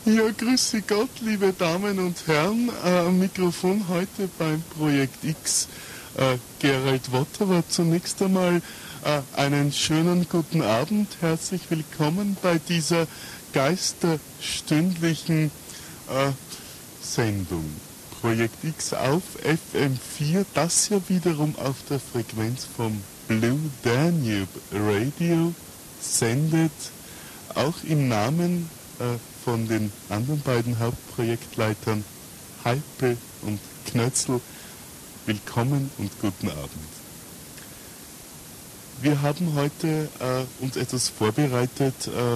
Ja, grüße Gott, liebe Damen und Herren. Am Mikrofon heute beim Projekt X Gerald Wotterer. Zunächst einmal einen schönen guten Abend. Herzlich willkommen bei dieser geisterstündlichen Sendung. Projekt X auf FM4, das ja wiederum auf der Frequenz vom Blue Danube Radio sendet, auch im Namen von den anderen beiden Hauptprojektleitern Heipel und Knötzl. Willkommen und guten Abend. Wir haben heute uns etwas vorbereitet,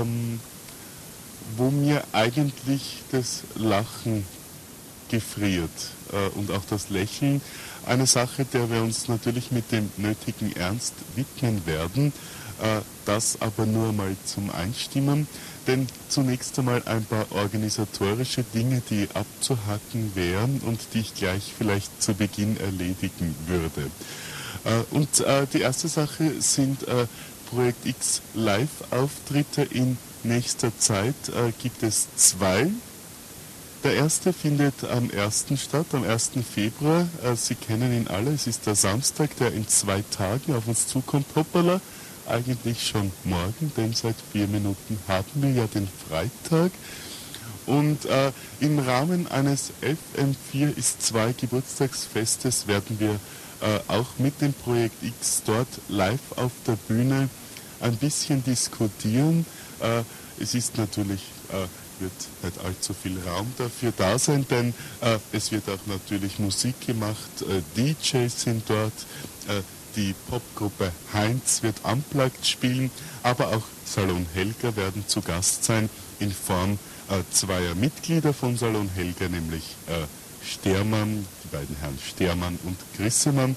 wo mir eigentlich das Lachen gefriert und auch das Lächeln. Eine Sache, der wir uns natürlich mit dem nötigen Ernst widmen werden, das aber nur mal zum Einstimmen. Denn zunächst einmal ein paar organisatorische Dinge, die abzuhaken wären und die ich gleich vielleicht zu Beginn erledigen würde. Und die erste Sache sind Projekt X Live-Auftritte in nächster Zeit. Gibt es zwei. Der erste findet am 1. statt, am 1. Februar. Sie kennen ihn alle, es ist der Samstag, der in 2 Tagen auf uns zukommt. Hoppala. Eigentlich schon morgen, denn seit 4 Minuten haben wir ja den Freitag. Und im Rahmen eines FM4 ist 2 Geburtstagsfestes werden wir auch mit dem Projekt X dort live auf der Bühne ein bisschen diskutieren. Es ist natürlich, wird nicht allzu viel Raum dafür da sein, denn es wird auch natürlich Musik gemacht, DJs sind dort, die Popgruppe Heinz wird Unplugged spielen, aber auch Salon Helga werden zu Gast sein in Form zweier Mitglieder von Salon Helga, nämlich Stermann, die beiden Herren Stermann und Grissemann.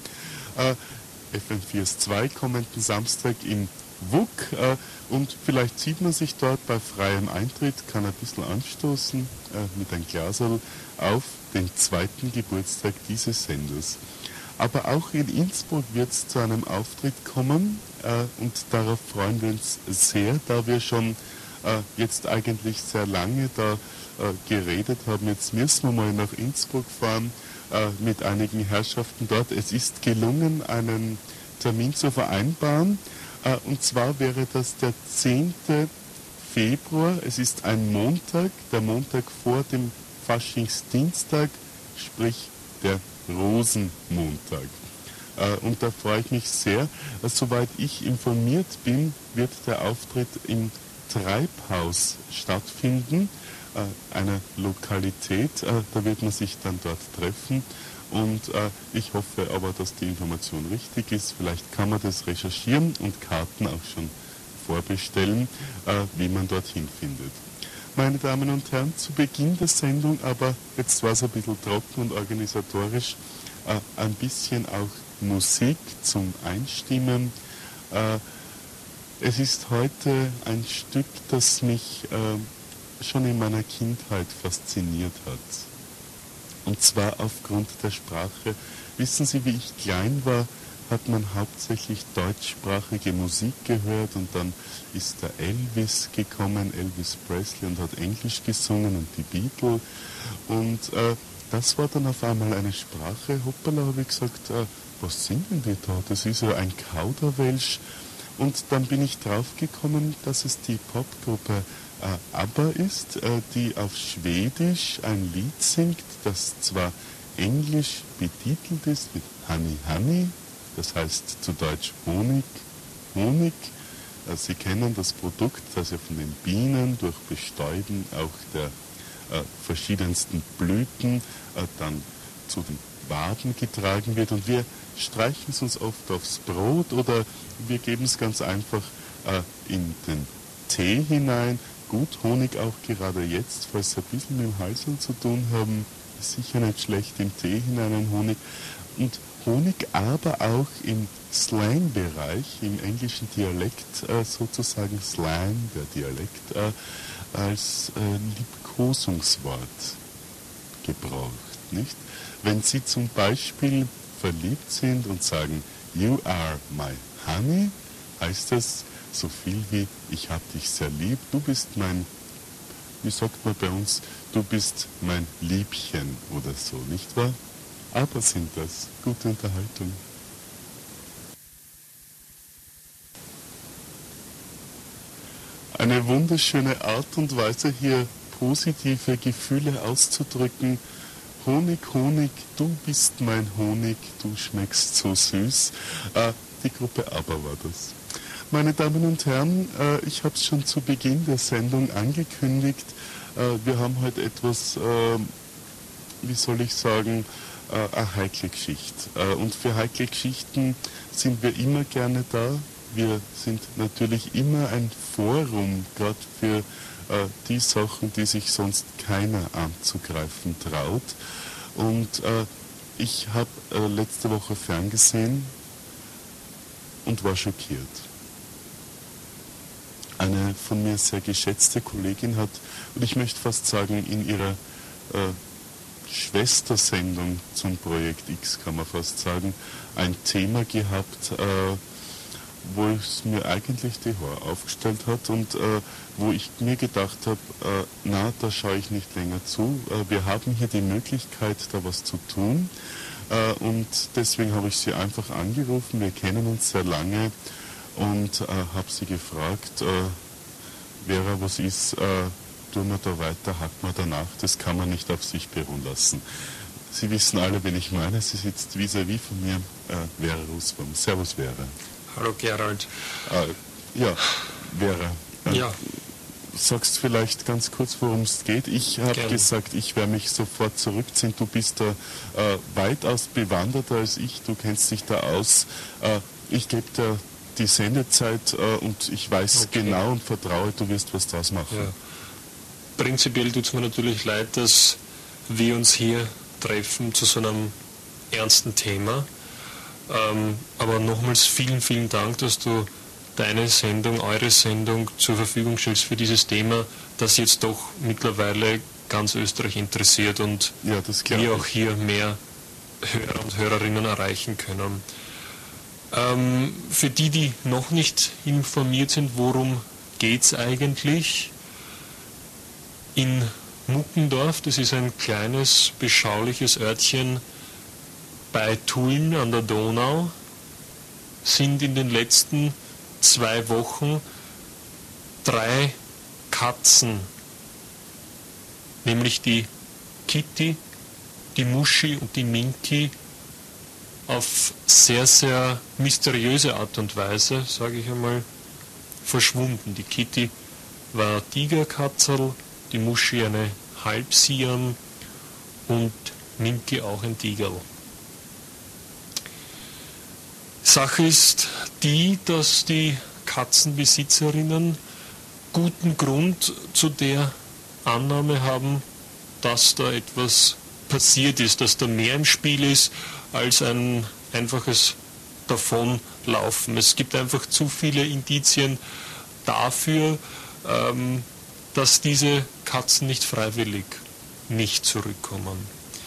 FM4 2 kommenden Samstag im WUK und vielleicht sieht man sich dort bei freiem Eintritt, kann ein bisschen anstoßen mit einem Glaserl auf den 2. Geburtstag dieses Senders. Aber auch in Innsbruck wird es zu einem Auftritt kommen und darauf freuen wir uns sehr, da wir schon jetzt eigentlich sehr lange da geredet haben. Jetzt müssen wir mal nach Innsbruck fahren mit einigen Herrschaften dort. Es ist gelungen, einen Termin zu vereinbaren und zwar wäre das der 10. Februar. Es ist ein Montag, der Montag vor dem Faschingsdienstag, sprich der Rosenmontag. Und da freue ich mich sehr. Soweit ich informiert bin, wird der Auftritt im Treibhaus stattfinden, einer Lokalität. Da wird man sich dann dort treffen. Und ich hoffe aber, dass die Information richtig ist. Vielleicht kann man das recherchieren und Karten auch schon vorbestellen, wie man dorthin findet. Meine Damen und Herren, zu Beginn der Sendung, aber jetzt war es ein bisschen trocken und organisatorisch, ein bisschen auch Musik zum Einstimmen. Es ist heute ein Stück, das mich schon in meiner Kindheit fasziniert hat. Und zwar aufgrund der Sprache. Wissen Sie, wie ich klein war, hat man hauptsächlich deutschsprachige Musik gehört und dann ist der Elvis gekommen, Elvis Presley, und hat Englisch gesungen und die Beatles. Und das war dann auf einmal eine Sprache. Hoppala, habe ich gesagt, was singen die da? Das ist ja ein Kauderwelsch. Und dann bin ich draufgekommen, dass es die Popgruppe ABBA ist, die auf Schwedisch ein Lied singt, das zwar englisch betitelt ist mit Honey Honey, das heißt zu Deutsch Honig, Honig. Sie kennen das Produkt, das ja von den Bienen durch Bestäuben auch der verschiedensten Blüten dann zu den Waben getragen wird. Und wir streichen es uns oft aufs Brot oder wir geben es ganz einfach in den Tee hinein. Gut, Honig auch gerade jetzt, falls Sie ein bisschen mit dem Halsel zu tun haben, ist sicher nicht schlecht, im Tee hinein ein Honig. Und Honig aber auch im Slang-Bereich, im englischen Dialekt sozusagen Slang, der Dialekt, als Liebkosungswort gebraucht, nicht? Wenn Sie zum Beispiel verliebt sind und sagen, you are my honey, heißt das so viel wie, ich hab dich sehr lieb, du bist mein wie sagt man bei uns, du bist mein Liebchen oder so, nicht wahr? Aber sind das gute Unterhaltung. Eine wunderschöne Art und Weise, hier positive Gefühle auszudrücken. Honig, Honig, du bist mein Honig, du schmeckst so süß. Die Gruppe ABBA war das. Meine Damen und Herren, ich habe es schon zu Beginn der Sendung angekündigt. Wir haben heute etwas, wie soll ich sagen, eine heikle Geschichte. Und für heikle Geschichten sind wir immer gerne da. Wir sind natürlich immer ein Forum, gerade für die Sachen, die sich sonst keiner anzugreifen traut. Und ich habe letzte Woche ferngesehen und war schockiert. Eine von mir sehr geschätzte Kollegin hat, und ich möchte fast sagen, in ihrer Schwestersendung zum Projekt X, kann man fast sagen, ein Thema gehabt, wo es mir eigentlich die Haare aufgestellt hat und wo ich mir gedacht habe, na, da schaue ich nicht länger zu. Wir haben hier die Möglichkeit, da was zu tun und deswegen habe ich sie einfach angerufen. Wir kennen uns sehr lange und habe sie gefragt, Vera, was ist, tun wir da weiter, hacken wir danach, das kann man nicht auf sich beruhen lassen. Sie wissen alle, wen ich meine, sie sitzt vis-à-vis von mir, Vera Russbaum. Servus, Vera. Hallo Gerald. Ja, Vera. Ja. Sagst vielleicht ganz kurz, worum es geht. Ich habe gesagt, ich werde mich sofort zurückziehen. Du bist da weitaus bewanderter als ich. Du kennst dich da aus. Ich gebe dir die Sendezeit und ich weiß genau und vertraue, du wirst was draus machen. Ja. Prinzipiell tut es mir natürlich leid, dass wir uns hier treffen zu so einem ernsten Thema. Aber nochmals vielen, vielen Dank, dass du deine Sendung, eure Sendung zur Verfügung stellst für dieses Thema, das jetzt doch mittlerweile ganz Österreich interessiert und ja, wir auch hier mehr Hörer und Hörerinnen erreichen können. Für die, die noch nicht informiert sind, worum geht es eigentlich? In Muckendorf, das ist ein kleines, beschauliches Örtchen bei Tulln an der Donau, sind in den letzten 2 Wochen 3 Katzen, nämlich die Kitty, die Muschi und die Minki, auf sehr, sehr mysteriöse Art und Weise, sage ich einmal, verschwunden. Die Kitty war Tigerkatzel, die Muschi eine Halbsiam und Minki auch ein Tigerl. Sache ist die, dass die Katzenbesitzerinnen guten Grund zu der Annahme haben, dass da etwas passiert ist, dass da mehr im Spiel ist als ein einfaches Davonlaufen. Es gibt einfach zu viele Indizien dafür, dass diese Katzen nicht freiwillig nicht zurückkommen.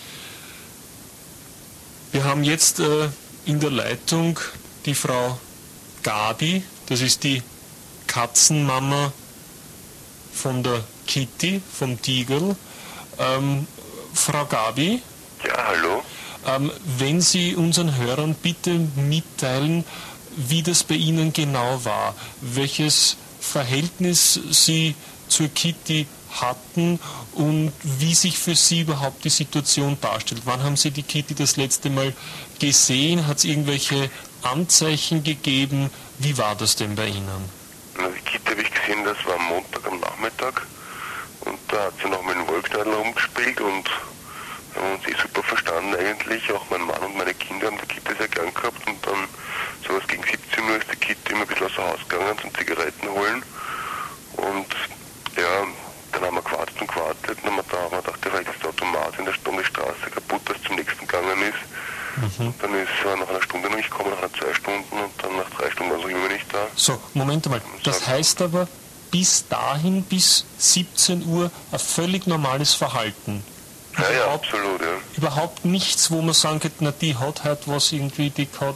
Wir haben jetzt in der Leitung die Frau Gabi, das ist die Katzenmama von der Kitty, vom Tigerl. Frau Gabi? Ja, hallo. Wenn Sie unseren Hörern bitte mitteilen, wie das bei Ihnen genau war, welches Verhältnis Sie zur Kitty hatten und wie sich für Sie überhaupt die Situation darstellt. Wann haben Sie die Kitty das letzte Mal gesehen? Hat es irgendwelche Anzeichen gegeben? Wie war das denn bei Ihnen? Na, die Kitty habe ich gesehen, das war am Montag am Nachmittag und da hat sie noch mit dem Wollknäuel rumgespielt und haben uns super verstanden eigentlich. Auch mein Mann und meine Kinder haben die Kitty sehr gern gehabt und dann sowas gegen 17 Uhr ist die Kitty immer ein bisschen außer Haus gegangen zum Zigaretten holen und ja, dann haben wir gewartet und haben wir gedacht, vielleicht ist der Automat in der Stunde Straße kaputt, das zum nächsten gegangen ist. Und dann ist er nach einer Stunde noch nicht gekommen, nach 2 Stunden und dann nach 3 Stunden war er immer nicht da. So, Moment mal. Das heißt aber, bis dahin, bis 17 Uhr, ein völlig normales Verhalten. Ja, absolut, ja. Überhaupt nichts, wo man sagen könnte, na, die hat halt was irgendwie, die hat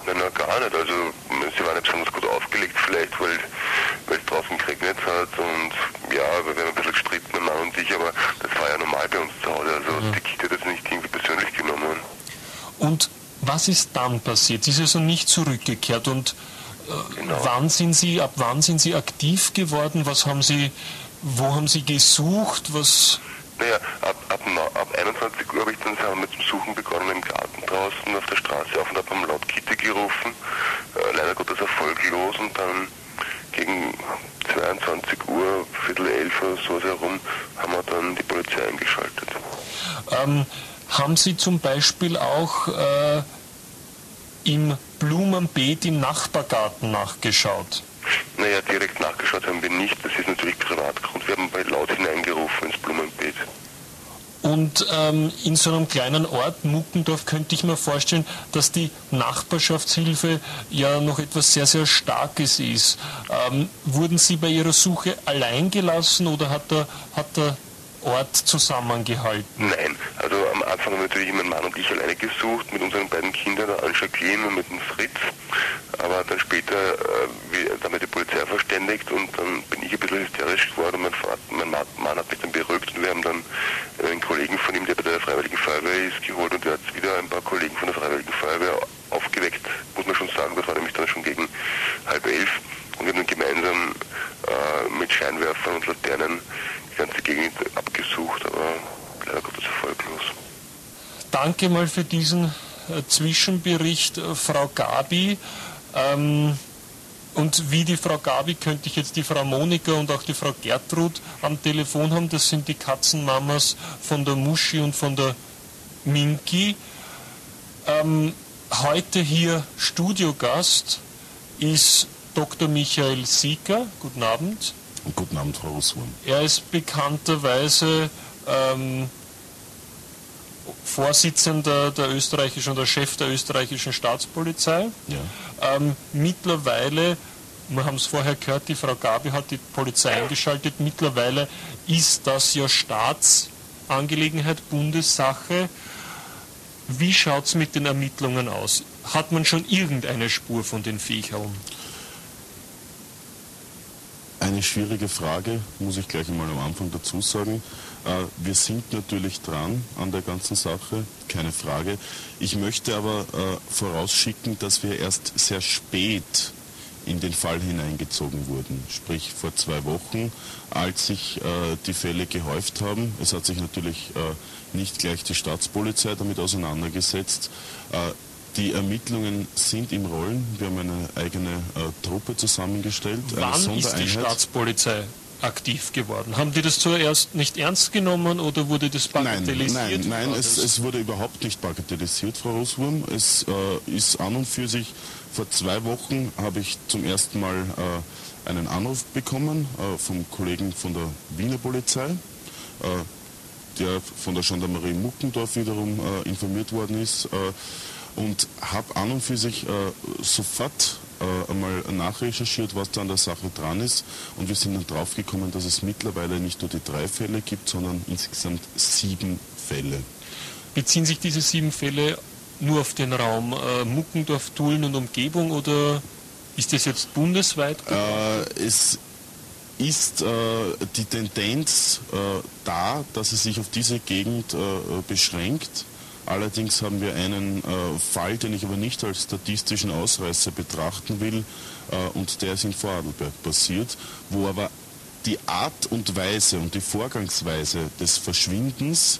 Nein, na, gar nicht. Also sie waren nicht besonders gut aufgelegt vielleicht, weil es draußen geregnet hat und ja, wir haben ein bisschen gestritten, mein Mann und ich, aber das war ja normal bei uns zu Hause. Also die Kita hat das nicht irgendwie persönlich genommen. Und was ist dann passiert? Sie ist also nicht zurückgekehrt und Genau. ab wann sind Sie aktiv geworden? Wo haben Sie gesucht? Naja, ab 21 Uhr haben wir zum Suchen begonnen im Garten draußen auf der Straße auf und ab haben laut Kita gerufen. Leider Gottes erfolglos und dann gegen 22 Uhr, Viertel 11 oder so herum, haben wir dann die Polizei eingeschaltet. Haben Sie zum Beispiel auch im Blumenbeet im Nachbargarten nachgeschaut? Naja, direkt nachgeschaut haben wir nicht, das ist natürlich Privatgrund. Wir haben bei laut hineingerufen ins Blumenbeet. Und in so einem kleinen Ort, Muckendorf, könnte ich mir vorstellen, dass die Nachbarschaftshilfe ja noch etwas sehr, sehr Starkes ist. Wurden Sie bei Ihrer Suche allein gelassen oder hat der Ort zusammengehalten? Nein, also am Anfang haben natürlich mein Mann und ich alleine gesucht, mit unseren beiden Kindern, der Anne-Jacqueline und mit dem Fritz. Aber dann später haben wir die Polizei verständigt und dann bin ich ein bisschen hysterisch geworden. Mein Mann hat mich dann beruhigt und wir haben dann einen Kollegen von ihm, der bei der Freiwilligen Feuerwehr ist, geholt und der hat wieder ein paar Kollegen von der Freiwilligen Feuerwehr aufgeweckt, muss man schon sagen. Das war nämlich dann schon gegen 10:30 und wir haben dann gemeinsam mit Scheinwerfern und Laternen die ganze Gegend abgesucht, aber leider Gottes erfolglos. Danke mal für diesen Zwischenbericht, Frau Gabi. Und wie die Frau Gabi könnte ich jetzt die Frau Monika und auch die Frau Gertrud am Telefon haben. Das sind die Katzenmamas von der Muschi und von der Minki. Heute hier Studiogast ist Dr. Michael Sieker. Guten Abend. Guten Abend, Frau Russwurm. Er ist bekannterweise Vorsitzender der österreichischen oder Chef der österreichischen Staatspolizei. Ja. Mittlerweile, wir haben es vorher gehört, die Frau Gabi hat die Polizei eingeschaltet. Mittlerweile ist das ja Staatsangelegenheit, Bundessache. Wie schaut es mit den Ermittlungen aus? Hat man schon irgendeine Spur von den Viechern? Eine schwierige Frage, muss ich gleich einmal am Anfang dazu sagen. Wir sind natürlich dran an der ganzen Sache, keine Frage. Ich möchte aber vorausschicken, dass wir erst sehr spät in den Fall hineingezogen wurden. Sprich vor 2 Wochen, als sich die Fälle gehäuft haben. Es hat sich natürlich nicht gleich die Staatspolizei damit auseinandergesetzt. Die Ermittlungen sind im Rollen. Wir haben eine eigene Truppe zusammengestellt. Wann ist die Staatspolizei aktiv geworden? Haben die das zuerst nicht ernst genommen oder wurde das bagatellisiert? Nein, es wurde überhaupt nicht bagatellisiert, Frau Russwurm. Es ist an und für sich, vor 2 Wochen habe ich zum ersten Mal einen Anruf bekommen vom Kollegen von der Wiener Polizei, der von der Gendarmerie Muckendorf wiederum informiert worden ist. Und habe an und für sich sofort einmal nachrecherchiert, was da an der Sache dran ist. Und wir sind dann draufgekommen, dass es mittlerweile nicht nur die 3 Fälle gibt, sondern insgesamt 7 Fälle. Beziehen sich diese 7 Fälle nur auf den Raum Muckendorf, Tulln und Umgebung oder ist das jetzt bundesweit? Es ist die Tendenz da, dass es sich auf diese Gegend beschränkt. Allerdings haben wir einen Fall, den ich aber nicht als statistischen Ausreißer betrachten will, und der ist in Vorarlberg passiert, wo aber die Art und Weise und die Vorgangsweise des Verschwindens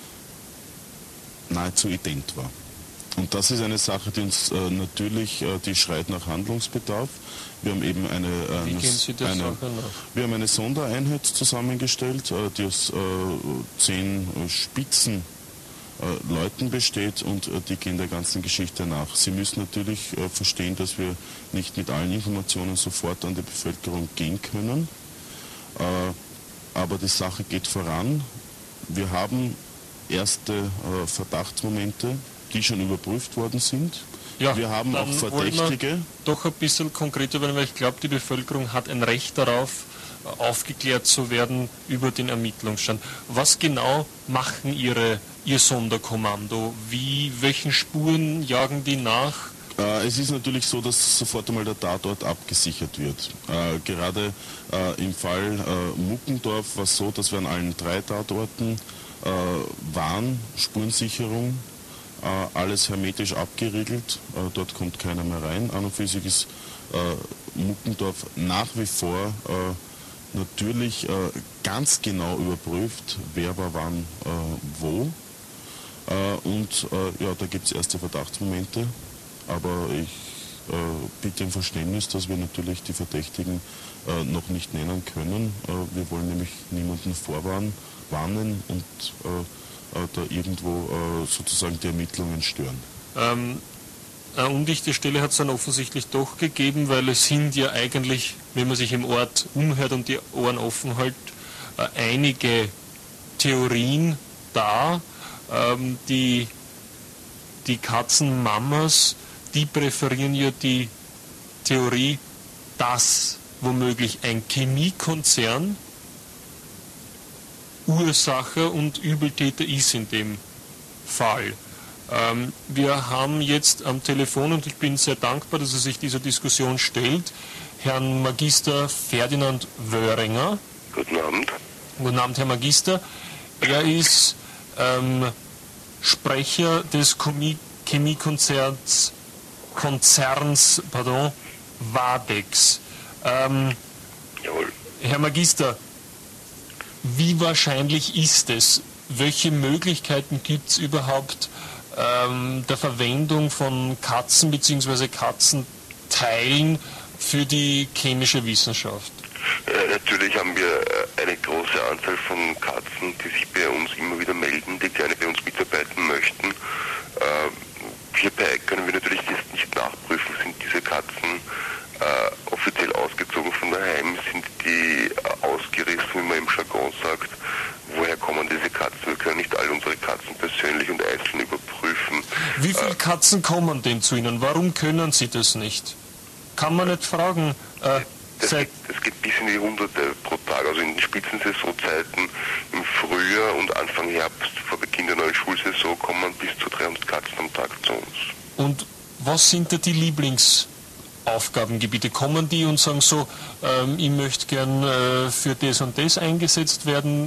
nahezu ident war. Und das ist eine Sache, die uns natürlich, die schreit nach Handlungsbedarf. Wir haben eben wir haben eine Sondereinheit zusammengestellt, die aus 10 Spitzen Leuten besteht und die gehen der ganzen Geschichte nach. Sie müssen natürlich verstehen, dass wir nicht mit allen Informationen sofort an die Bevölkerung gehen können, aber die Sache geht voran. Wir haben erste Verdachtsmomente, die schon überprüft worden sind. Ja, wir haben auch Verdächtige. Doch ein bisschen konkreter werden, weil ich glaube, die Bevölkerung hat ein Recht darauf, aufgeklärt zu werden über den Ermittlungsstand. Was genau machen Ihr Sonderkommando? Welchen Spuren jagen die nach? Es ist natürlich so, dass sofort einmal der Tatort abgesichert wird. Gerade im Fall Muckendorf war es so, dass wir an allen 3 Tatorten waren, Spurensicherung, alles hermetisch abgeriegelt, dort kommt keiner mehr rein. An und für sich ist Muckendorf nach wie vor natürlich ganz genau überprüft, wer war wann wo. Und ja, da gibt es erste Verdachtsmomente, aber ich bitte um Verständnis, dass wir natürlich die Verdächtigen noch nicht nennen können. Wir wollen nämlich niemanden vorwarnen und da irgendwo sozusagen die Ermittlungen stören. Eine undichte Stelle hat es dann offensichtlich doch gegeben, weil es sind ja eigentlich, wenn man sich im Ort umhört und die Ohren offen hält, einige Theorien da. Die Katzenmamas, die präferieren ja die Theorie, dass womöglich ein Chemiekonzern Ursache und Übeltäter ist in dem Fall. Wir haben jetzt am Telefon, und ich bin sehr dankbar, dass er sich dieser Diskussion stellt, Herrn Magister Ferdinand Wöhringer. Guten Abend. Guten Abend, Herr Magister. Er ist Sprecher des Chemiekonzerns Wadex. Jawohl. Herr Magister, wie wahrscheinlich ist es? Welche Möglichkeiten gibt es überhaupt der Verwendung von Katzen bzw. Katzenteilen für die chemische Wissenschaft? Natürlich haben wir eine große Anzahl von Katzen, die sich bei uns immer wieder melden, die gerne bei uns mitarbeiten möchten. Hierbei können wir natürlich jetzt nicht nachprüfen, sind diese Katzen offiziell ausgezogen von daheim, sind die ausgerissen, wie man im Jargon sagt. Woher kommen diese Katzen? Wir können nicht all unsere Katzen persönlich und einzeln überprüfen. Wie viele Katzen kommen denn zu Ihnen? Warum können Sie das nicht? Kann man nicht fragen? Das geht bis in die Hunderte pro Tag. Also in den Spitzensaisonzeiten im Frühjahr und Anfang Herbst, vor Beginn der neuen Schulsaison, kommen bis zu 300 Katzen am Tag zu uns. Und was sind da die Lieblingsaufgabengebiete? Kommen die und sagen so, ich möchte gern für das und das eingesetzt werden?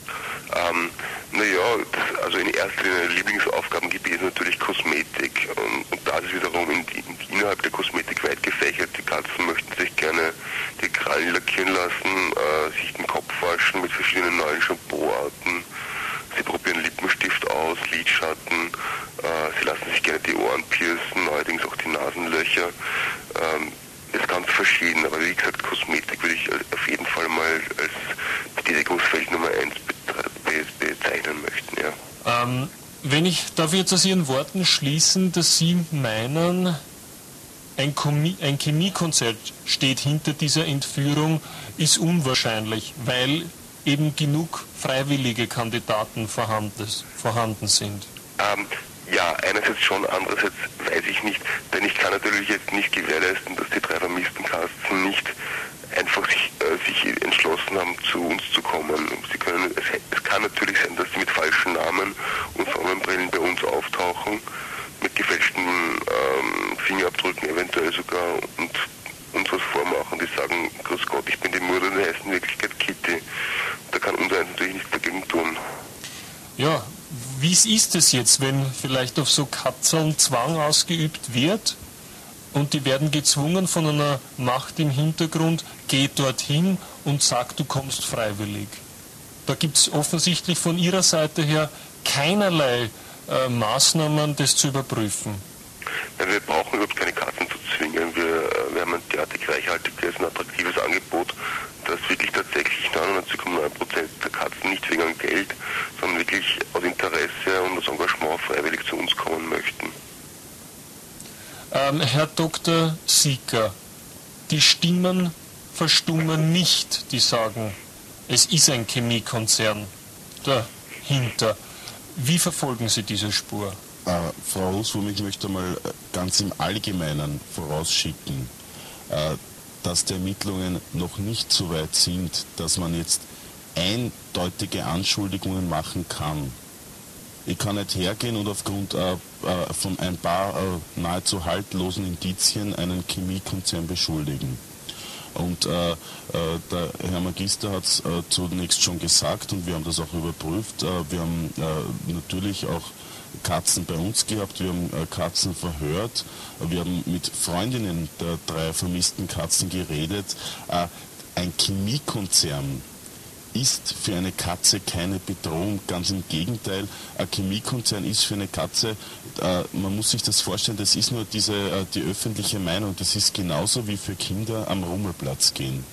Also in erster Linie Lieblingsaufgabengebiet ist natürlich Kosmetik. Und da ist es wiederum innerhalb der Kosmetik weit gefächert. Die Katzen möchten sich gerne die Krallen lackieren lassen, sich den Kopf waschen mit verschiedenen neuen Shampooarten. Sie probieren Lippenstift aus, Lidschatten. Sie lassen sich gerne die Ohren piercen, allerdings auch die Nasenlöcher. Ist ganz verschieden, aber wie gesagt, Kosmetik würde ich auf jeden fall mal als Betätigungsfeld Nummer 1 bezeichnen möchten, ja. Darf ich jetzt aus Ihren Worten schließen, dass Sie meinen, ein Chemiekonzert steht hinter dieser Entführung, ist unwahrscheinlich, weil eben genug freiwillige Kandidaten vorhanden sind? Ja, einerseits schon, andererseits weiß ich nicht, denn ich kann natürlich jetzt nicht gewährleisten, dass die 3 vermissten Katzen nicht einfach sich entschlossen haben, zu uns zu kommen. Es kann natürlich sein, dass sie mit falschen Namen und Sonnenbrillen bei uns auftauchen, mit gefälschten Fingerabdrücken eventuell sogar und uns was vormachen. Die sagen, grüß Gott, ich bin die Mutter, die heißt in Wirklichkeit Kitty. Da kann unser eins natürlich nichts dagegen tun. Ja, wie ist es jetzt, wenn vielleicht auf so Katzeln Zwang ausgeübt wird und die werden gezwungen von einer Macht im Hintergrund, geh dorthin und sag, du kommst freiwillig? Da gibt es offensichtlich von Ihrer Seite her keinerlei Maßnahmen, das zu überprüfen. Ja, wir brauchen überhaupt keine Katzen zu zwingen. Wir haben ein derartig reichhaltiges und attraktives Angebot, dass wirklich tatsächlich 99,9% der Katzen nicht wegen Geld, sondern wirklich aus Interesse und aus Engagement freiwillig zu uns kommen möchten. Herr Dr. Sieker, die Stimmen verstummen nicht, die sagen, es ist ein Chemiekonzern dahinter. Wie verfolgen Sie diese Spur? Frau Huswurm, ich möchte mal ganz im Allgemeinen vorausschicken, dass die Ermittlungen noch nicht so weit sind, dass man jetzt eindeutige Anschuldigungen machen kann. Ich kann nicht hergehen und aufgrund von ein paar nahezu haltlosen Indizien einen Chemiekonzern beschuldigen. Und der Herr Magister hat es zunächst schon gesagt und wir haben das auch überprüft. Wir haben natürlich auch Katzen bei uns gehabt, wir haben Katzen verhört, wir haben mit Freundinnen der 3 vermissten Katzen geredet. Ein Chemiekonzern ist für eine Katze keine Bedrohung, ganz im Gegenteil. Ein Chemiekonzern ist für eine Katze, man muss sich das vorstellen, das ist nur die öffentliche Meinung, das ist genauso wie für Kinder am Rummelplatz gehen.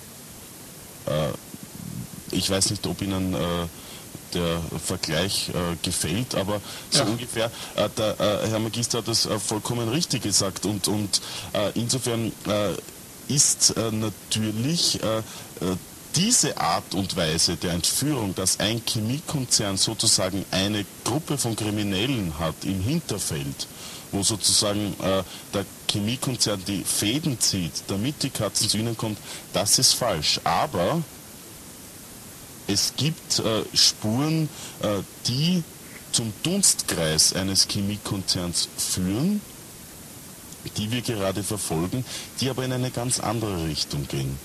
Ich weiß nicht, ob Ihnen der Vergleich gefällt, aber so ungefähr, der Herr Magister hat das vollkommen richtig gesagt und insofern ist natürlich diese Art und Weise der Entführung, dass ein Chemiekonzern sozusagen eine Gruppe von Kriminellen hat im Hinterfeld, wo sozusagen der Chemiekonzern die Fäden zieht, damit die Katzen zu ihnen kommt, das ist falsch. Aber es gibt Spuren, die zum Dunstkreis eines Chemiekonzerns führen, die wir gerade verfolgen, die aber in eine ganz andere Richtung gehen.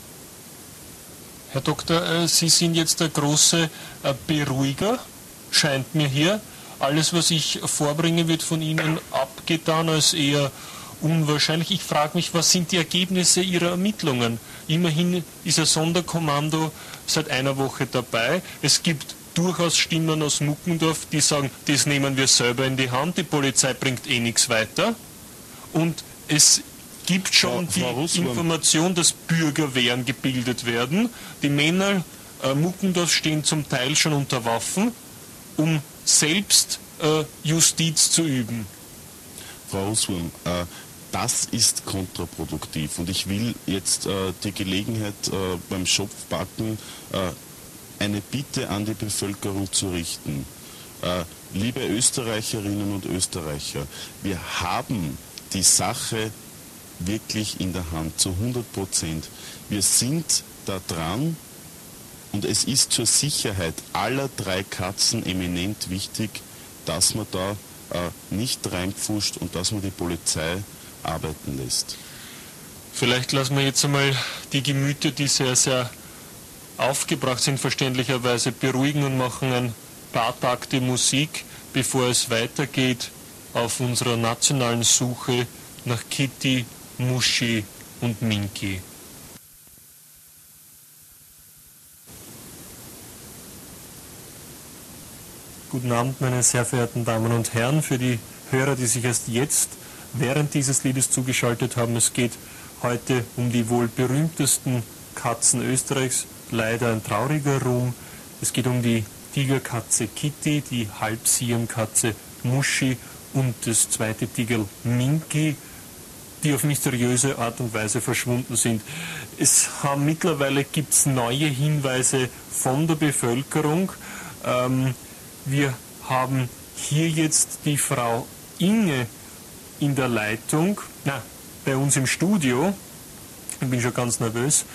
Herr Doktor, Sie sind jetzt der große Beruhiger, scheint mir hier. Alles, was ich vorbringe, wird von Ihnen abgetan als eher unwahrscheinlich. Ich frage mich, was sind die Ergebnisse Ihrer Ermittlungen? Immerhin ist ein Sonderkommando seit einer Woche dabei. Es gibt durchaus Stimmen aus Muckendorf, die sagen, das nehmen wir selber in die Hand, die Polizei bringt eh nichts weiter. Und es gibt schon die Information, dass Bürgerwehren gebildet werden. Die Männer Muckendorf stehen zum Teil schon unter Waffen, um selbst Justiz zu üben. Frau Oswurm, das ist kontraproduktiv und ich will jetzt die Gelegenheit beim Schopfbacken eine Bitte an die Bevölkerung zu richten. Liebe Österreicherinnen und Österreicher, wir haben die Sache wirklich in der Hand, zu 100%. Wir sind da dran und es ist zur Sicherheit aller 3 Katzen eminent wichtig, dass man da nicht reinpfuscht und dass man die Polizei arbeiten lässt. Vielleicht lassen wir jetzt einmal die Gemüter, die sehr, sehr aufgebracht sind, verständlicherweise beruhigen und machen ein paar Takte Musik, bevor es weitergeht auf unserer nationalen Suche nach Kitty, Muschi und Minky. Guten Abend, meine sehr verehrten Damen und Herren. Für die Hörer, die sich erst jetzt während dieses Liedes zugeschaltet haben, es geht heute um die wohl berühmtesten Katzen Österreichs. Leider ein trauriger Ruhm. Es geht um die Tigerkatze Kitty, die Halbsiamkatze Muschi und das zweite Tigerl Minky, die auf mysteriöse Art und Weise verschwunden sind. Mittlerweile gibt es neue Hinweise von der Bevölkerung. Wir haben hier jetzt die Frau Inge in der Leitung, bei uns im Studio. Ich bin schon ganz nervös.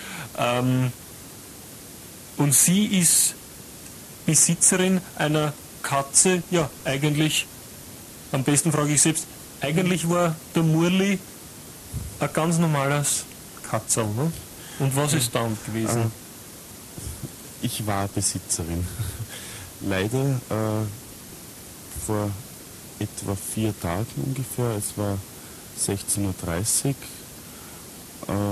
Und sie ist Besitzerin einer Katze, ja, eigentlich, am besten frage ich selbst, eigentlich war der Murli ein ganz normales Katzel, ne? Und was ist dann gewesen? Ich war Besitzerin. Leider vor etwa 4 Tagen ungefähr, es war 16:30 Uhr.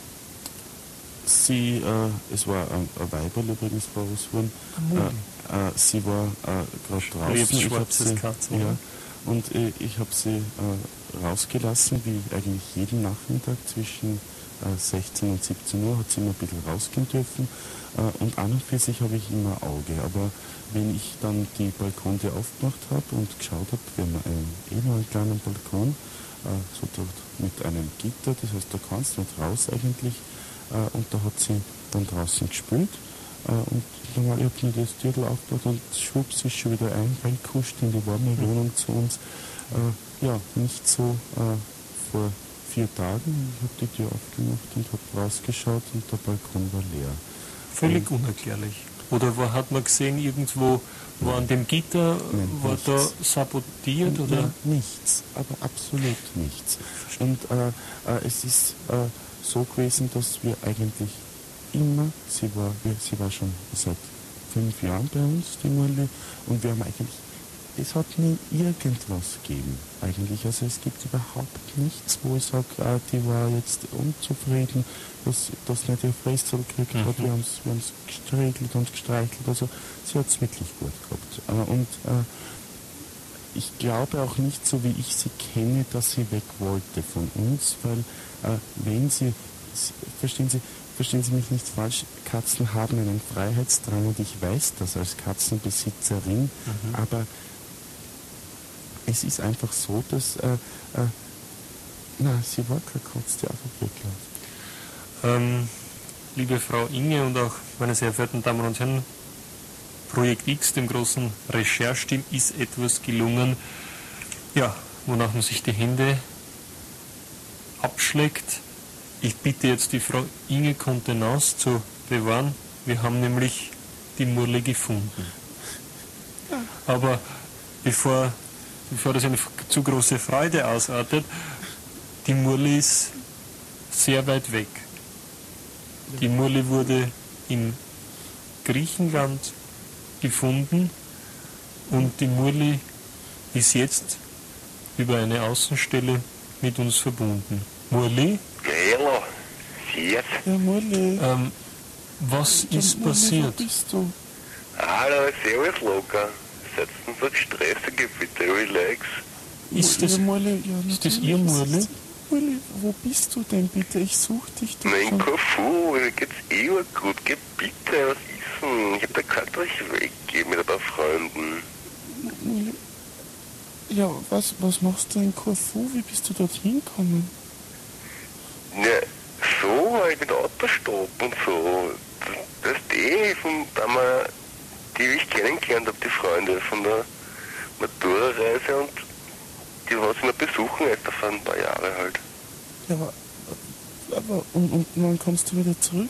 Es war ein Weiberl übrigens, Frau Oswurm. Sie war gerade draußen. Und ich habe sie rausgelassen, wie eigentlich jeden Nachmittag zwischen 16 und 17 Uhr hat sie immer ein bisschen rausgehen dürfen. Und an und für sich habe ich immer ein Auge. Aber wenn ich dann die Balkontür aufgemacht habe und geschaut habe, wir haben einen kleinen Balkon, so dort mit einem Gitter, das heißt, da kannst du nicht raus eigentlich. Und da hat sie dann draußen gespült. Und normal, ich habe mir das Türtel aufgemacht und schwupps ist schon wieder reingekuscht in die warme Wohnung zu uns. Nicht so vor 4 Tagen. Ich habe die Tür aufgemacht und habe rausgeschaut und der Balkon war leer. Völlig unerklärlich. Oder hat man gesehen, irgendwo war an dem Gitter, war nichts. da sabotiert? Oder? Ja, nichts, aber absolut nichts. Und es ist so gewesen, dass wir eigentlich immer, sie war schon seit 5 Jahren bei uns, die Murli, und wir haben eigentlich, es hat nie irgendwas gegeben, eigentlich. Also es gibt überhaupt nichts, wo ich sage, die war jetzt unzufrieden, dass nicht ihr Fress zurückgekriegt hat. Wir haben es gestriegelt und gestreichelt, also sie hat es wirklich gut gehabt. Und ich glaube auch nicht, so wie ich sie kenne, dass sie weg wollte von uns, weil wenn sie, verstehen Sie mich nicht falsch, Katzen haben einen Freiheitsdrang und ich weiß das als Katzenbesitzerin, aber es ist einfach so, dass sie war keine Katze, die einfach wegläuft. Liebe Frau Inge und auch meine sehr verehrten Damen und Herren, Projekt X, dem großen Rechercheteam, ist etwas gelungen, ja, wonach man sich die Hände abschlägt. Ich bitte jetzt die Frau Inge Contenance zu bewahren. Wir haben nämlich die Murli gefunden. Aber bevor das eine zu große Freude ausartet, die Murli ist sehr weit weg. Die Murli wurde in Griechenland gefunden und die Murli ist jetzt über eine Außenstelle mit uns verbunden. Murli? Hallo, Siert. Ja, Murli. Was ist Murli, passiert? wo bist du? Hallo, servus, locker. Seid nicht so gestresst, bitte, relax. Ist das, Ja, Murli, ja, ist das natürlich Ihr ist Murli? es- Murli, wo bist du denn bitte? Ich suche dich doch Mein schon. Kofu, mir geht's gut. Geh bitte, was ist denn? Ich hab da gerade durch weggegeben mit ein paar Freunden. Murli. Ja, was machst du in Korfu? Wie bist du dorthin gekommen? Ja, so, ich mit Autostopp und so. Das ist da haben wir die ich kennengelernt habe, die Freunde von der Matura-Reise und die wollen sie mal besuchen, etwa vor ein paar Jahren halt. Ja, aber und wann kommst du wieder zurück?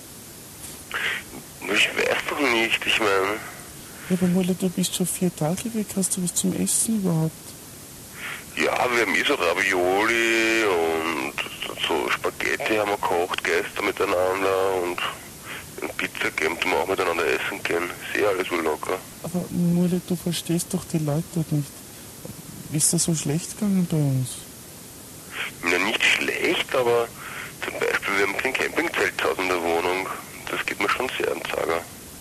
Ich weiß doch nicht, ich meine, Ja, aber Murli, du bist schon 4 Tage weg. Hast du was zum Essen überhaupt? ja, wir haben so Ravioli und so Spaghetti haben wir gekocht gestern miteinander und Pizza gegeben, zum auch miteinander essen gehen. Ist alles wohl locker. Aber Murli, du verstehst doch die Leute dort nicht. Ist das so schlecht gegangen bei uns? Ja, nicht schlecht, aber zum Beispiel, wir haben kein Campingzelthaus in der Wohnung. Das geht mir schon sehr am Zager.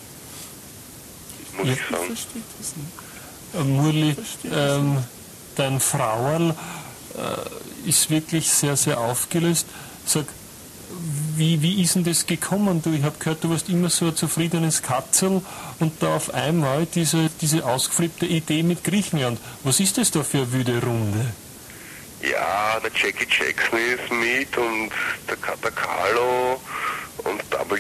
Muss Ja. ich Ich sagen. verstehe das nicht. Murli, Verstehe das dein Frauerl ist wirklich sehr, sehr aufgelöst. Sag, wie ist denn das gekommen? Ich habe gehört, du warst immer so ein zufriedenes Katzel und da auf einmal diese ausgeflippte Idee mit Griechenland. Was ist das da für eine wüde Runde? Ja, der Jackie Jackson ist mit und der Kater Carlo und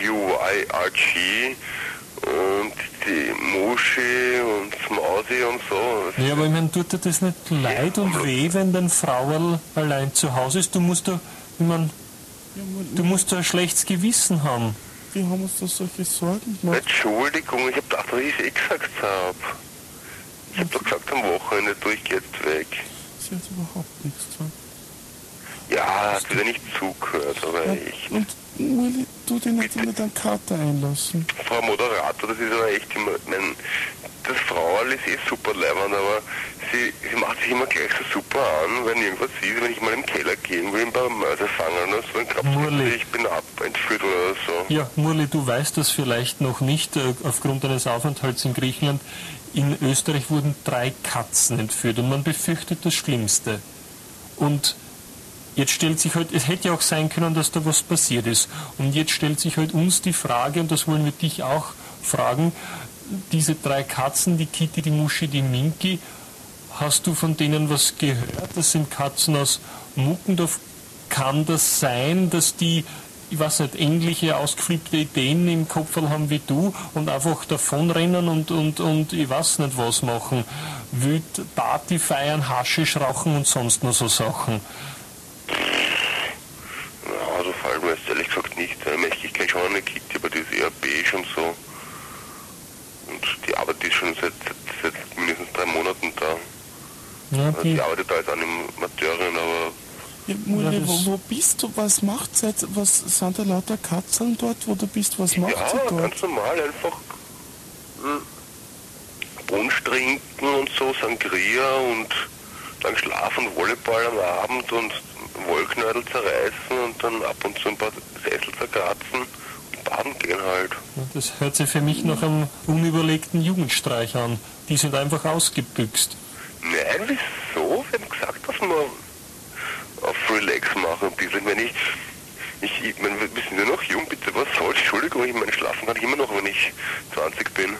WYRG und die Muschi und Smausi und so. Ja, aber ich meine, tut dir das nicht leid und weh, wenn dein Frauerl allein zu Hause ist? Du musst da, ich meine, Ja, Murli, du musst da ein schlechtes Gewissen haben. wir haben uns da solche Sorgen gemacht. Entschuldigung, ich hab gedacht, dass ich es gesagt habe. Ich hab doch gesagt, am Wochenende tue ich jetzt weg. Sie hat überhaupt nichts gesagt. Ja, hat wieder nicht zugehört, aber Ja, echt. und Murli, du den nicht Bitte. immer deinen Kater einlassen. Frau Moderator, das ist aber echt immer, das Frauerl ist super leibend, aber sie macht sich immer gleich so super an, wenn irgendwas ist, wenn ich mal im Keller gehen will, ein paar Mäuse fangen oder so, dann glaubt Murli. sie, ich bin entführt oder so. Ja, Murli, du weißt das vielleicht noch nicht, aufgrund deines Aufenthalts in Griechenland. In Österreich wurden 3 Katzen entführt und man befürchtet das Schlimmste. Und jetzt stellt sich halt, es hätte ja auch sein können, dass da was passiert ist. Und jetzt stellt sich halt uns die Frage, und das wollen wir dich auch fragen, diese 3 Katzen, die Kitty, die Muschi, die Minki, hast du von denen was gehört? Das sind Katzen aus Muckendorf. Kann das sein, dass die, ich weiß nicht, ähnliche ausgeflippte Ideen im Kopf haben wie du und einfach davonrennen und ich weiß nicht was machen? Wild Party feiern, Haschisch rauchen und sonst noch so Sachen. Ja, so fallen mir jetzt ehrlich gesagt nicht. Ich kenne schon eine Kitty, aber die ist eher beige und so. ist schon seit mindestens 3 Monaten da. Ja, Die arbeitet da als Animateurin, aber... Ja, Murli, Ja, wo bist du? Was macht sie jetzt? Was sind da lauter Katzeln dort, wo du bist? Was macht sie Ja, dort? ganz normal, einfach Punsch trinken und so, Sangria und dann schlafen, Volleyball am Abend und Wollknödel zerreißen und dann ab und zu ein paar Sessel zerkratzen und baden gehen halt. das hört sich für mich nach einem unüberlegten Jugendstreich an. Die sind einfach ausgebüxt. Nein, wieso? Wir haben gesagt, dass wir auf Relax machen ein bisschen. Wenn ich meine, wir sind ja noch jung, bitte, was soll's? Entschuldigung, ich meine, schlafen kann ich immer noch, wenn ich 20 bin.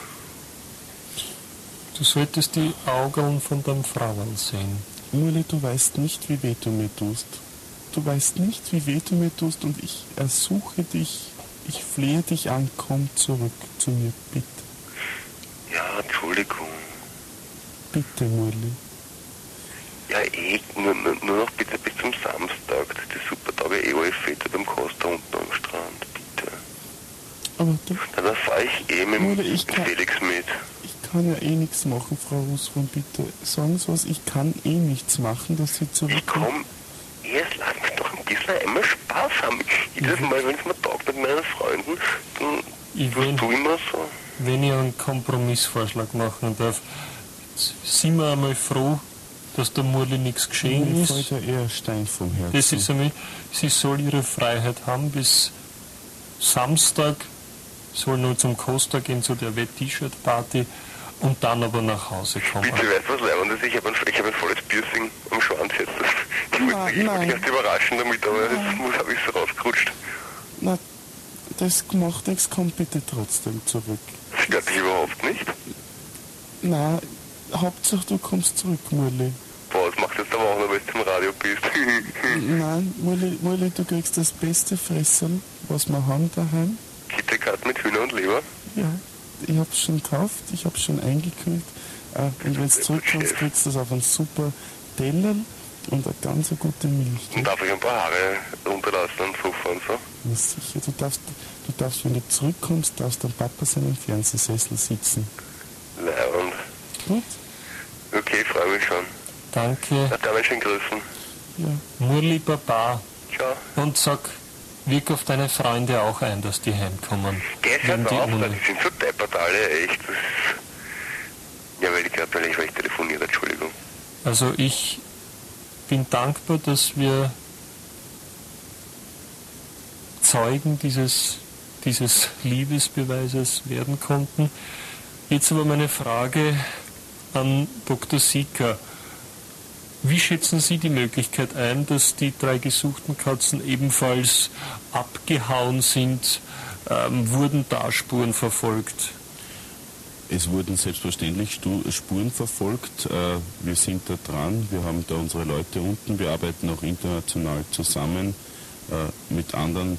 Du solltest die Augen von deinem Frauel sehen. Murli, du weißt nicht, wie weh du mir tust. Du weißt nicht, wie weh du mir tust und ich ersuche dich, ich flehe dich an, komm zurück zu mir, bitte. Ja, Entschuldigung. Bitte, Murli. Ja, nur noch bitte bis zum Samstag. Das ist die super Tage, alle Väter beim Costa unten am Strand, bitte. Aber du, Dann fahre ich mit Murli, ich kann- Felix mit. ich kann ja eh nichts machen, Frau Russmann, bitte. Sagen Sie was, ich kann eh nichts machen, dass Sie Ich zurückkommen. komm, erst lass mich doch ein bisschen einmal Spaß haben. Jedes Mal, wenn es mir taugt mit meinen Freunden, dann Ich will, tust du immer so. wenn ich einen Kompromissvorschlag machen darf, sind wir einmal froh, dass der Murli nichts geschehen Mir ist. fällt ja eher ein Stein vom Herzen. Das ist einmal, sie soll ihre Freiheit haben bis Samstag, soll nur zum Costa gehen, zu der Wett-T-Shirt-Party und dann aber nach Hause kommen. Bitte, weißt du was Leibendes ist? Ich habe ein volles Piercing am Schwanz jetzt. Ich Nein, wollte dich nein. erst überraschen damit, aber jetzt habe ich so rausgerutscht. Na, das macht nichts, komm bitte trotzdem zurück. Das stört dich überhaupt nicht. Na, Hauptsache du kommst zurück, Murli. Boah, was machst du jetzt aber auch noch, wenn du im Radio bist? Nein, Murli, du kriegst das beste Fressen, was wir haben daheim. KitKat mit Hühner und Leber. Ja, ich hab's schon gekauft, ich hab's schon eingekühlt. Und wenn du zurückkommst, kriegst du das auf einen super Teller und eine ganz gute Milch. Und darf ich ein paar Haare runterlassen am Sofa und so? Na sicher, du darfst, wenn du zurückkommst, darfst dein Papa seinen Fernsehsessel sitzen. Leibend. Gut? Okay, freue mich schon. Danke, Na, dann schön grüßen. Ja. Murli Baba. Ciao. Und sag, wirk auf deine Freunde auch ein, dass die heimkommen. Geh Wenn halt die auf, ohne- die sind so deppert alle, echt. Das ja, weil ich telefoniert, Entschuldigung. Also ich bin dankbar, dass wir Zeugen dieses Liebesbeweises werden konnten. Jetzt aber meine Frage an Dr. Sieker. Wie schätzen Sie die Möglichkeit ein, dass die 3 gesuchten Katzen ebenfalls abgehauen sind? Wurden da Spuren verfolgt? Es wurden selbstverständlich Spuren verfolgt. Wir sind da dran, wir haben da unsere Leute unten, wir arbeiten auch international zusammen mit anderen